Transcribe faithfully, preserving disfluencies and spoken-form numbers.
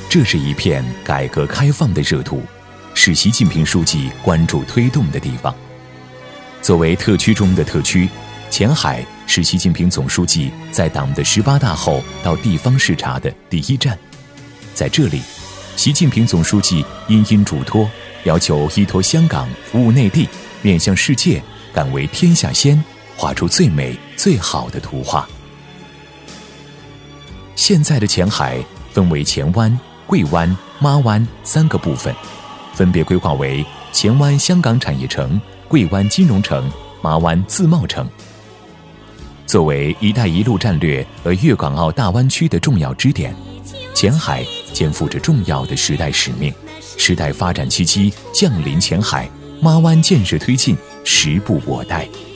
这是一片改革开放的热土，是习近平书记关注推动的地方。作为特区中的特区，前海是习近平总书记在党的十八大后到地方视察的第一站。在这里，习近平总书记殷殷嘱托，要求依托香港服务内地，面向世界，敢为天下先，画出最美最好的图画。现在的前海分为前湾、桂湾、妈湾三个部分，分别规划为前湾香港产业城、桂湾金融城、妈湾自贸城。作为“一带一路”战略和粤港澳大湾区的重要支点，前海肩负着重要的时代使命，时代发展契机降临前海，妈湾建设推进时不我待。